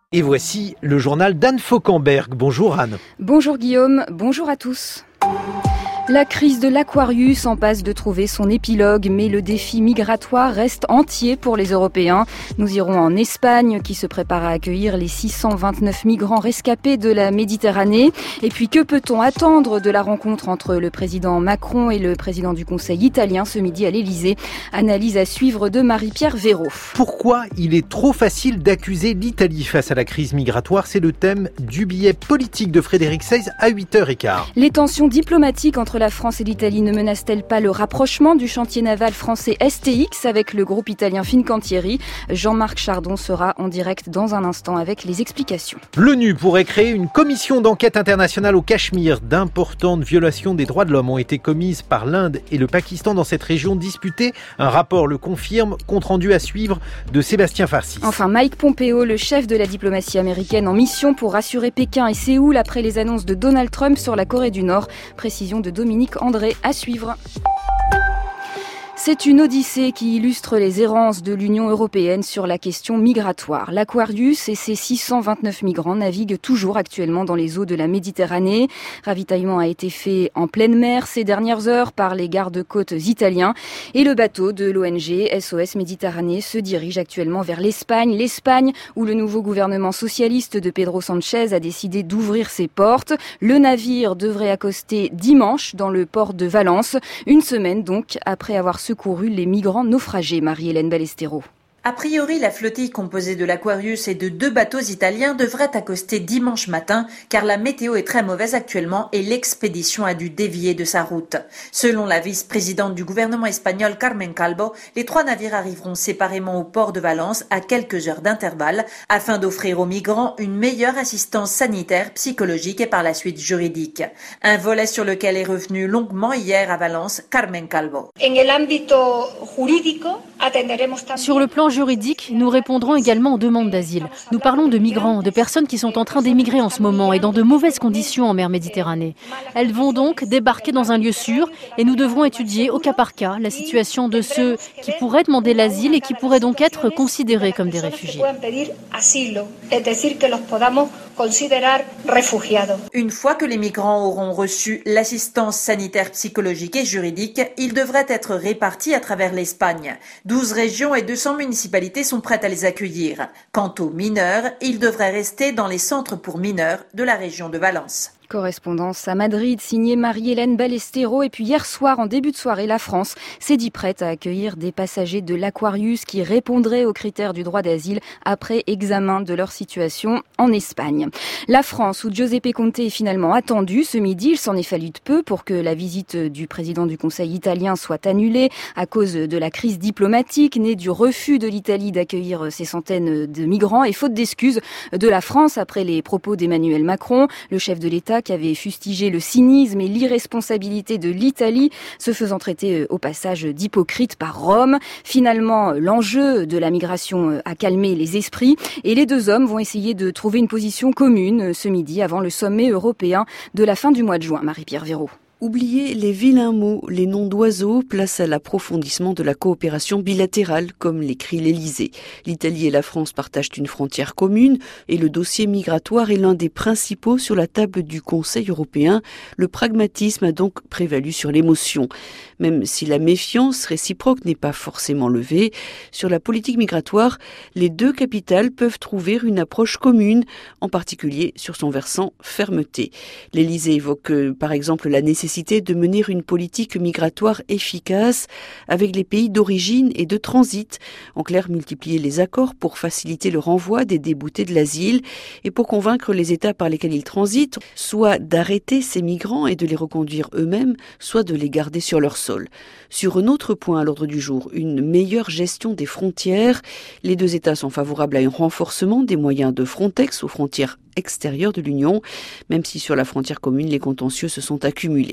Et voici le journal d'Anne Fauquemberg. Bonjour Anne. Bonjour Guillaume, bonjour à tous. La crise de l'Aquarius en passe de trouver son épilogue, mais le défi migratoire reste entier pour les Européens. Nous irons en Espagne, qui se prépare à accueillir les 629 migrants rescapés de la Méditerranée. Et puis, que peut-on attendre de la rencontre entre le président Macron et le président du Conseil italien ce midi à l'Elysée? Analyse à suivre de Marie-Pierre Véraud. Pourquoi il est trop facile d'accuser l'Italie face à la crise migratoire? C'est le thème du billet politique de Frédéric Seyss à 8h15. Les tensions diplomatiques entre la France et l'Italie ne menacent-elles pas le rapprochement du chantier naval français STX avec le groupe italien Fincantieri? Jean-Marc Chardon sera en direct dans un instant avec les explications. L'ONU pourrait créer une commission d'enquête internationale au Cachemire. D'importantes violations des droits de l'homme ont été commises par l'Inde et le Pakistan dans cette région disputée. Un rapport le confirme, compte rendu à suivre de Sébastien Farsis. Enfin, Mike Pompeo, le chef de la diplomatie américaine en mission pour rassurer Pékin et Séoul après les annonces de Donald Trump sur la Corée du Nord. Précision de Dominique André à suivre. C'est une odyssée qui illustre les errances de l'Union européenne sur la question migratoire. L'Aquarius et ses 629 migrants naviguent toujours actuellement dans les eaux de la Méditerranée. Ravitaillement a été fait en pleine mer ces dernières heures par les gardes-côtes italiens. Et le bateau de l'ONG SOS Méditerranée se dirige actuellement vers l'Espagne. L'Espagne où le nouveau gouvernement socialiste de Pedro Sánchez a décidé d'ouvrir ses portes. Le navire devrait accoster dimanche dans le port de Valence. Une semaine donc après avoir secouru les migrants naufragés. Marie-Hélène Ballesteros. A priori, la flottille composée de l'Aquarius et de 2 bateaux italiens devrait accoster dimanche matin car la météo est très mauvaise actuellement et l'expédition a dû dévier de sa route. Selon la vice-présidente du gouvernement espagnol Carmen Calvo, les 3 navires arriveront séparément au port de Valence à quelques heures d'intervalle afin d'offrir aux migrants une meilleure assistance sanitaire, psychologique et par la suite juridique. Un volet sur lequel est revenu longuement hier à Valence Carmen Calvo. Sur le plan juridique, nous répondrons également aux demandes d'asile. Nous parlons de migrants, de personnes qui sont en train d'émigrer en ce moment et dans de mauvaises conditions en mer Méditerranée. Elles vont donc débarquer dans un lieu sûr et nous devrons étudier au cas par cas la situation de ceux qui pourraient demander l'asile et qui pourraient donc être considérés comme des réfugiés. Une fois que les migrants auront reçu l'assistance sanitaire, psychologique et juridique, ils devraient être répartis à travers l'Espagne. 12 régions et 200 municipalités sont prêtes à les accueillir. Quant aux mineurs, ils devraient rester dans les centres pour mineurs de la région de Valence. Correspondance à Madrid, signée Marie-Hélène Ballesteros. Et puis hier soir, en début de soirée, la France s'est dit prête à accueillir des passagers de l'Aquarius qui répondraient aux critères du droit d'asile après examen de leur situation en Espagne. La France, où Giuseppe Conte est finalement attendu ce midi, il s'en est fallu de peu pour que la visite du président du Conseil italien soit annulée à cause de la crise diplomatique née du refus de l'Italie d'accueillir ces centaines de migrants et faute d'excuses de la France après les propos d'Emmanuel Macron, le chef de l'État qui avait fustigé le cynisme et l'irresponsabilité de l'Italie, se faisant traiter au passage d'hypocrite par Rome. Finalement, l'enjeu de la migration a calmé les esprits et les 2 hommes vont essayer de trouver une position commune ce midi avant le sommet européen de la fin du mois de juin. Marie-Pierre Véraud. Oublier les vilains mots, les noms d'oiseaux, place à l'approfondissement de la coopération bilatérale, comme l'écrit l'Elysée. L'Italie et la France partagent une frontière commune et le dossier migratoire est l'un des principaux sur la table du Conseil européen. Le pragmatisme a donc prévalu sur l'émotion. Même si la méfiance réciproque n'est pas forcément levée, sur la politique migratoire, les 2 capitales peuvent trouver une approche commune, en particulier sur son versant fermeté. L'Elysée évoque par exemple la nécessité de mener une politique migratoire efficace avec les pays d'origine et de transit. En clair, multiplier les accords pour faciliter le renvoi des déboutés de l'asile et pour convaincre les États par lesquels ils transitent, soit d'arrêter ces migrants et de les reconduire eux-mêmes, soit de les garder sur leur sol. Sur un autre point à l'ordre du jour, une meilleure gestion des frontières. Les 2 États sont favorables à un renforcement des moyens de Frontex aux frontières extérieures de l'Union, même si sur la frontière commune, les contentieux se sont accumulés.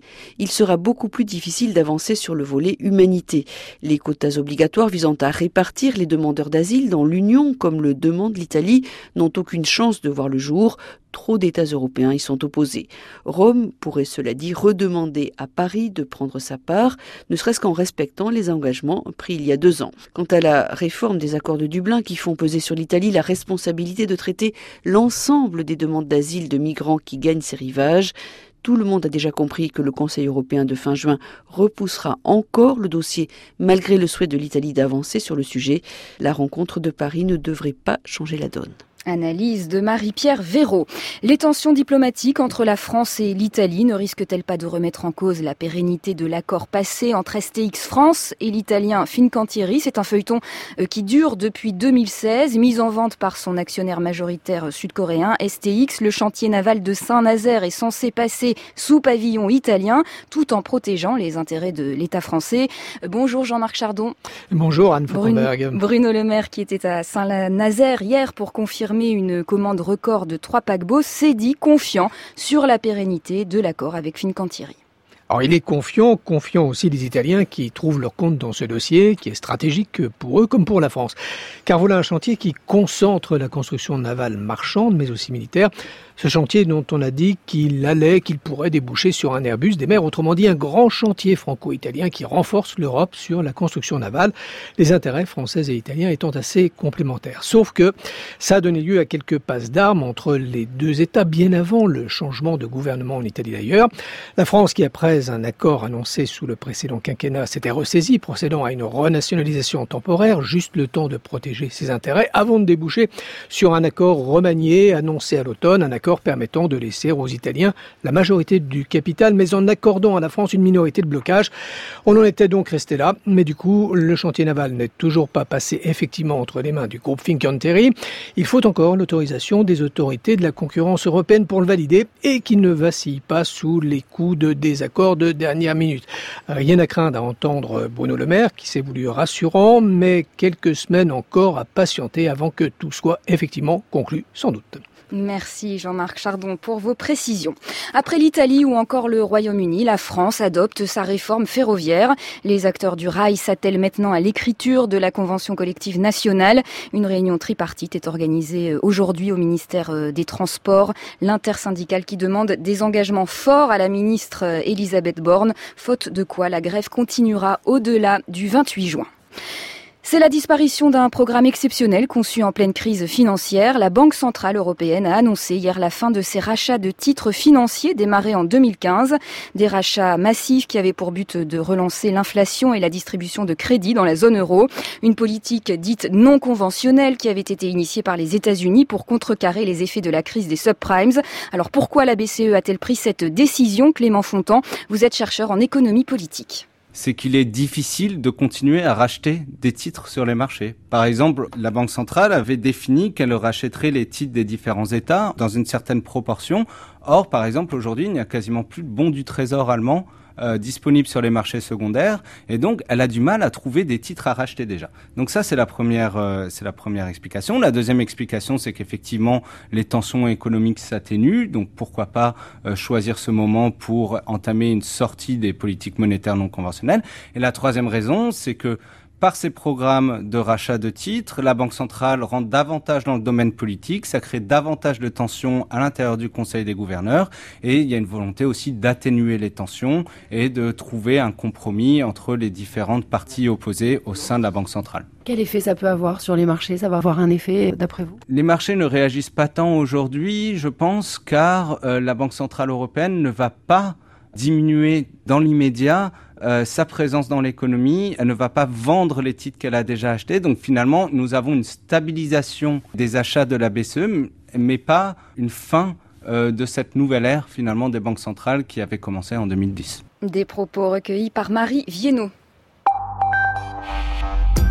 il sera beaucoup plus difficile d'avancer sur le volet humanité. Les quotas obligatoires visant à répartir les demandeurs d'asile dans l'Union, comme le demande l'Italie, n'ont aucune chance de voir le jour. Trop d'États européens y sont opposés. Rome pourrait, cela dit, redemander à Paris de prendre sa part, ne serait-ce qu'en respectant les engagements pris il y a 2 ans. Quant à la réforme des accords de Dublin qui font peser sur l'Italie la responsabilité de traiter l'ensemble des demandes d'asile de migrants qui gagnent ces rivages, tout le monde a déjà compris que le Conseil européen de fin juin repoussera encore le dossier malgré le souhait de l'Italie d'avancer sur le sujet. La rencontre de Paris ne devrait pas changer la donne. Analyse de Marie-Pierre Véraud. Les tensions diplomatiques entre la France et l'Italie ne risquent-elles pas de remettre en cause la pérennité de l'accord passé entre STX France et l'italien Fincantieri? C'est un feuilleton qui dure depuis 2016, mis en vente par son actionnaire majoritaire sud-coréen STX. Le chantier naval de Saint-Nazaire est censé passer sous pavillon italien, tout en protégeant les intérêts de l'État français. Bonjour Jean-Marc Chardon. Bonjour Anne Fauconberg. Bruno Le Maire, qui était à Saint-Nazaire hier pour confirmer une commande record de 3 paquebots, s'est dit confiant sur la pérennité de l'accord avec Fincantieri. Alors il est confiant aussi les Italiens qui trouvent leur compte dans ce dossier qui est stratégique pour eux comme pour la France. Car voilà un chantier qui concentre la construction navale marchande mais aussi militaire. Ce chantier dont on a dit qu'il pourrait déboucher sur un Airbus des mers, autrement dit un grand chantier franco-italien qui renforce l'Europe sur la construction navale, les intérêts français et italiens étant assez complémentaires. Sauf que ça a donné lieu à quelques passes d'armes entre les 2 États bien avant le changement de gouvernement en Italie d'ailleurs. La France qui après un accord annoncé sous le précédent quinquennat s'était ressaisie, procédant à une renationalisation temporaire, juste le temps de protéger ses intérêts, avant de déboucher sur un accord remanié annoncé à l'automne, un accord permettant de laisser aux Italiens la majorité du capital, mais en accordant à la France une minorité de blocage. On en était donc resté là, mais du coup, le chantier naval n'est toujours pas passé effectivement entre les mains du groupe Fincantieri. Il faut encore l'autorisation des autorités de la concurrence européenne pour le valider et qui ne vacille pas sous les coups de désaccord de dernière minute. Rien à craindre à entendre Bruno Le Maire, qui s'est voulu rassurant, mais quelques semaines encore à patienter avant que tout soit effectivement conclu, sans doute. Merci Jean-Marc Chardon pour vos précisions. Après l'Italie ou encore le Royaume-Uni, la France adopte sa réforme ferroviaire. Les acteurs du rail s'attellent maintenant à l'écriture de la convention collective nationale. Une réunion tripartite est organisée aujourd'hui au ministère des Transports. L'intersyndicale qui demande des engagements forts à la ministre Elisabeth Borne, faute de quoi la grève continuera au-delà du 28 juin. C'est la disparition d'un programme exceptionnel conçu en pleine crise financière. La Banque centrale européenne a annoncé hier la fin de ses rachats de titres financiers démarrés en 2015. Des rachats massifs qui avaient pour but de relancer l'inflation et la distribution de crédits dans la zone euro. Une politique dite non conventionnelle qui avait été initiée par les États-Unis pour contrecarrer les effets de la crise des subprimes. Alors pourquoi la BCE a-t-elle pris cette décision? Clément Fontan, vous êtes chercheur en économie politique. C'est qu'il est difficile de continuer à racheter des titres sur les marchés. Par exemple, la Banque centrale avait défini qu'elle rachèterait les titres des différents États dans une certaine proportion. Or, par exemple, aujourd'hui, il n'y a quasiment plus de bons du Trésor allemand disponibles sur les marchés secondaires, et donc elle a du mal à trouver des titres à racheter déjà. Donc ça, c'est la première explication. La deuxième explication, c'est qu'effectivement les tensions économiques s'atténuent, donc pourquoi pas choisir ce moment pour entamer une sortie des politiques monétaires non conventionnelles. Et la troisième raison, c'est que par ces programmes de rachat de titres, la Banque centrale rentre davantage dans le domaine politique, ça crée davantage de tensions à l'intérieur du Conseil des gouverneurs, et il y a une volonté aussi d'atténuer les tensions et de trouver un compromis entre les différentes parties opposées au sein de la Banque centrale. Quel effet ça peut avoir sur les marchés? Ça va avoir un effet d'après vous? Les marchés ne réagissent pas tant aujourd'hui, je pense, car la Banque centrale européenne ne va pas diminuer dans l'immédiat sa présence dans l'économie, elle ne va pas vendre les titres qu'elle a déjà achetés. Donc finalement, nous avons une stabilisation des achats de la BCE, mais pas une fin de cette nouvelle ère finalement des banques centrales qui avait commencé en 2010. Des propos recueillis par Marie Viennot.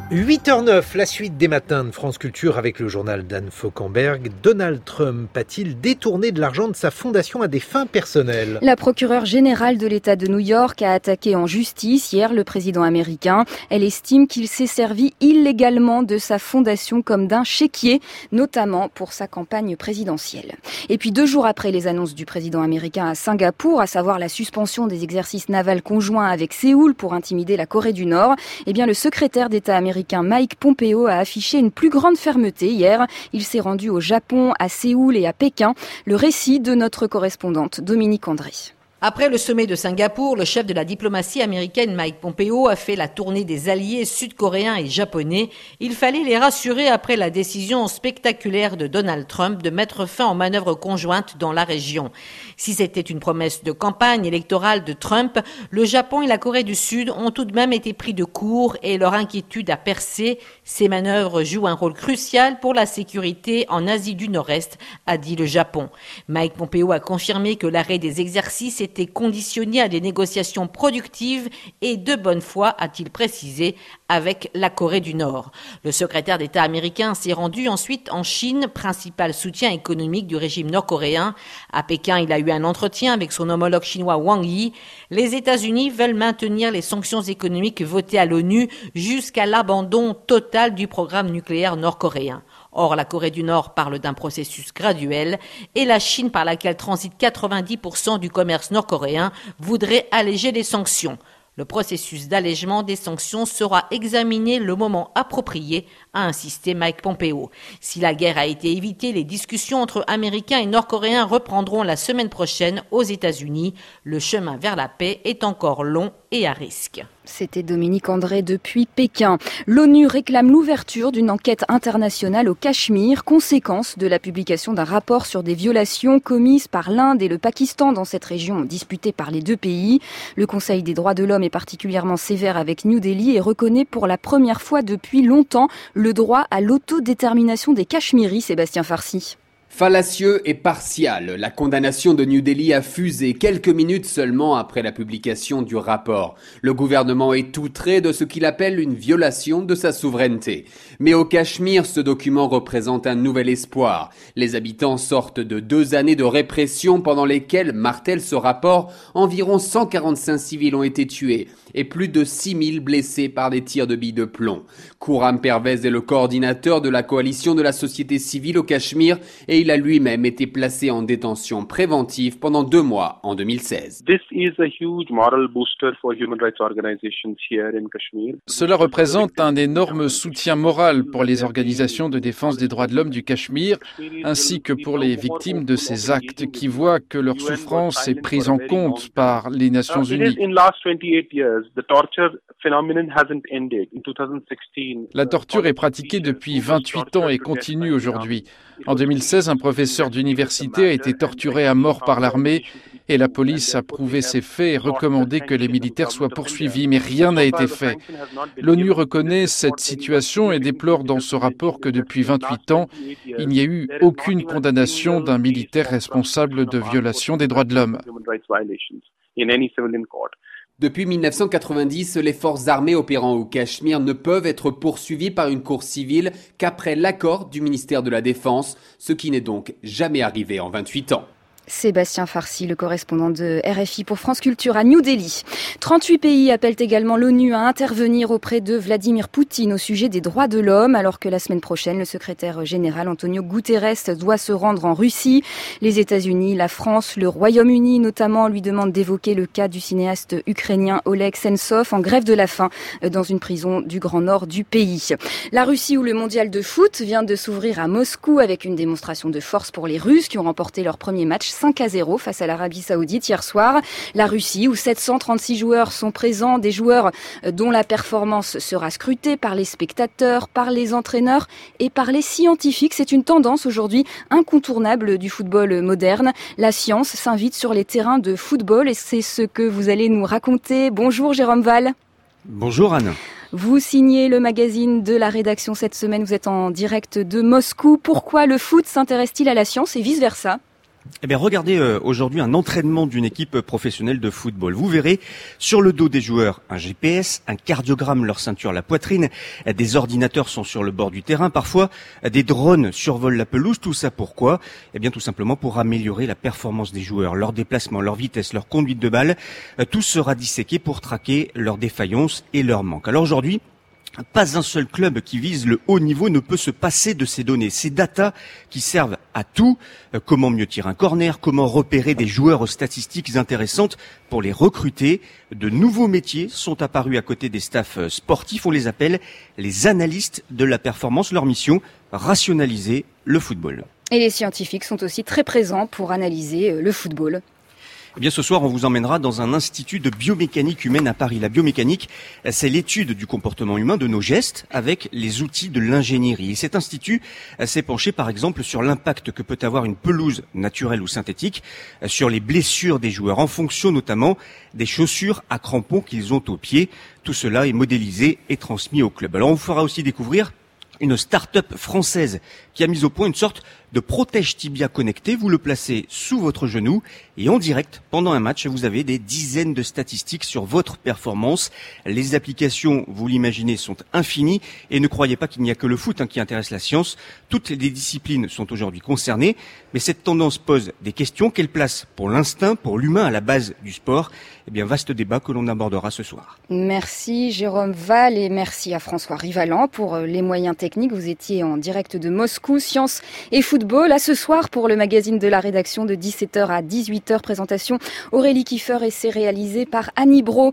8h09, la suite des matins de France Culture avec le journal d'Anne Fauquemberg. Donald Trump a-t-il détourné de l'argent de sa fondation à des fins personnelles ? La procureure générale de l'État de New York a attaqué en justice hier le président américain. Elle estime qu'il s'est servi illégalement de sa fondation comme d'un chéquier, notamment pour sa campagne présidentielle. Et puis 2 jours après les annonces du président américain à Singapour, à savoir la suspension des exercices navals conjoints avec Séoul pour intimider la Corée du Nord, eh bien le secrétaire d'État américain Mike Pompeo a affiché une plus grande fermeté hier. Il s'est rendu au Japon, à Séoul et à Pékin. Le récit de notre correspondante Dominique André. Après le sommet de Singapour, le chef de la diplomatie américaine Mike Pompeo a fait la tournée des alliés sud-coréens et japonais. Il fallait les rassurer après la décision spectaculaire de Donald Trump de mettre fin aux manœuvres conjointes dans la région. Si c'était une promesse de campagne électorale de Trump, le Japon et la Corée du Sud ont tout de même été pris de court et leur inquiétude a percé. Ces manœuvres jouent un rôle crucial pour la sécurité en Asie du Nord-Est, a dit le Japon. Mike Pompeo a confirmé que l'arrêt des exercices était conditionné à des négociations productives et de bonne foi, a-t-il précisé, avec la Corée du Nord. Le secrétaire d'État américain s'est rendu ensuite en Chine, principal soutien économique du régime nord-coréen. À Pékin, il a eu un entretien avec son homologue chinois Wang Yi. Les États-Unis veulent maintenir les sanctions économiques votées à l'ONU jusqu'à l'abandon total du programme nucléaire nord-coréen. Or, la Corée du Nord parle d'un processus graduel et la Chine, par laquelle transite 90% du commerce nord-coréen, voudrait alléger les sanctions. Le processus d'allègement des sanctions sera examiné le moment approprié, a insisté Mike Pompeo. Si la guerre a été évitée, les discussions entre Américains et Nord-Coréens reprendront la semaine prochaine aux États-Unis. Le chemin vers la paix est encore long et à risque. C'était Dominique André depuis Pékin. L'ONU réclame l'ouverture d'une enquête internationale au Cachemire, conséquence de la publication d'un rapport sur des violations commises par l'Inde et le Pakistan dans cette région disputée par les 2 pays. Le Conseil des droits de l'homme est particulièrement sévère avec New Delhi et reconnaît pour la première fois depuis longtemps le droit à l'autodétermination des Cachemiris, Sébastien Farsi. Fallacieux et partial, la condamnation de New Delhi a fusé quelques minutes seulement après la publication du rapport. Le gouvernement est outré de ce qu'il appelle une violation de sa souveraineté. Mais au Cachemire, ce document représente un nouvel espoir. Les habitants sortent de 2 années de répression pendant lesquelles, martèle ce rapport, environ 145 civils ont été tués et plus de 6000 blessés par des tirs de billes de plomb. Khurram Pervez est le coordinateur de la coalition de la société civile au Cachemire et il a lui-même été placé en détention préventive pendant 2 mois en 2016. Cela représente un énorme soutien moral pour les organisations de défense des droits de l'homme du Cachemire, ainsi que pour les victimes de ces actes qui voient que leur souffrance est prise en compte par les Nations Unies. La torture est pratiquée depuis 28 ans et continue aujourd'hui. En 2016, un professeur d'université a été torturé à mort par l'armée et la police a prouvé ces faits et recommandé que les militaires soient poursuivis, mais rien n'a été fait. L'ONU reconnaît cette situation et déplore dans ce rapport que depuis 28 ans, il n'y a eu aucune condamnation d'un militaire responsable de violation des droits de l'homme. Depuis 1990, les forces armées opérant au Cachemire ne peuvent être poursuivies par une cour civile qu'après l'accord du ministère de la Défense, ce qui n'est donc jamais arrivé en 28 ans. Sébastien Farsi, le correspondant de RFI pour France Culture à New Delhi. 38 pays appellent également l'ONU à intervenir auprès de Vladimir Poutine au sujet des droits de l'homme, alors que la semaine prochaine, le secrétaire général Antonio Guterres doit se rendre en Russie. Les États-Unis, la France, le Royaume-Uni notamment lui demandent d'évoquer le cas du cinéaste ukrainien Oleg Sentsov en grève de la faim dans une prison du Grand Nord du pays. La Russie, où le mondial de foot vient de s'ouvrir à Moscou avec une démonstration de force pour les Russes qui ont remporté leur premier match 5-0 face à l'Arabie Saoudite hier soir. La Russie, où 736 joueurs sont présents, des joueurs dont la performance sera scrutée par les spectateurs, par les entraîneurs et par les scientifiques. C'est une tendance aujourd'hui incontournable du football moderne. La science s'invite sur les terrains de football et c'est ce que vous allez nous raconter. Bonjour Jérôme Val. Bonjour Anne. Vous signez le magazine de la rédaction cette semaine. Vous êtes en direct de Moscou. Pourquoi le foot s'intéresse-t-il à la science et vice-versa ? Eh bien, regardez aujourd'hui un entraînement d'une équipe professionnelle de football. Vous verrez sur le dos des joueurs un GPS, un cardiogramme, leur ceinture, la poitrine. Des ordinateurs sont sur le bord du terrain. Parfois, des drones survolent la pelouse. Tout ça pourquoi ? Eh bien, tout simplement pour améliorer la performance des joueurs, leur déplacement, leur vitesse, leur conduite de balle. Tout sera disséqué pour traquer leurs défaillances et leurs manques. Alors aujourd'hui, pas un seul club qui vise le haut niveau ne peut se passer de ces données, ces datas qui servent à tout. Comment mieux tirer un corner, comment repérer des joueurs aux statistiques intéressantes pour les recruter. De nouveaux métiers sont apparus à côté des staffs sportifs. On les appelle les analystes de la performance. Leur mission, rationaliser le football. Et les scientifiques sont aussi très présents pour analyser le football. Eh bien, ce soir, on vous emmènera dans un institut de biomécanique humaine à Paris. La biomécanique, c'est l'étude du comportement humain, de nos gestes, avec les outils de l'ingénierie. Et cet institut s'est penché, par exemple, sur l'impact que peut avoir une pelouse naturelle ou synthétique sur les blessures des joueurs, en fonction notamment des chaussures à crampons qu'ils ont aux pieds. Tout cela est modélisé et transmis au club. Alors, on vous fera aussi découvrir une start-up française qui a mis au point une sorte de protège tibia connecté. Vous le placez sous votre genou et en direct, pendant un match, vous avez des dizaines de statistiques sur votre performance. Les applications, vous l'imaginez, sont infinies et ne croyez pas qu'il n'y a que le foot qui intéresse la science. Toutes les disciplines sont aujourd'hui concernées, mais cette tendance pose des questions. Quelle place pour l'instinct, pour l'humain à la base du sport ? Eh bien, vaste débat que l'on abordera ce soir. Merci Jérôme Val et merci à François Rivalan pour les moyens techniques. Vous étiez en direct de Moscou, Science et Football. À ce soir pour le magazine de la rédaction de 17h à 18h. Présentation Aurélie Kiefer et c'est réalisé par Annie Brault.